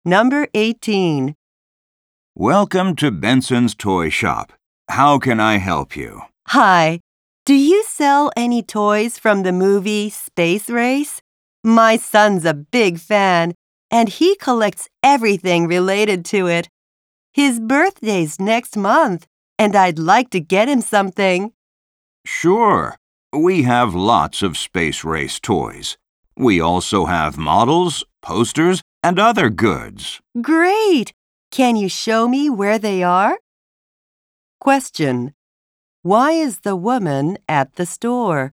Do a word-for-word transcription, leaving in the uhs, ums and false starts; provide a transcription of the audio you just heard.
Number eighteen. Welcome to Benson's Toy Shop. How can I help you? Hi. Do you sell any toys from the movie Space Race? My son's a big fan, and he collects everything related to it. His birthday's next month, and I'd like to get him something. Sure. We have lots of space race toys. We also have models, posters, and other goods. Great! Can you show me where they are? Question. Why is the woman at the store?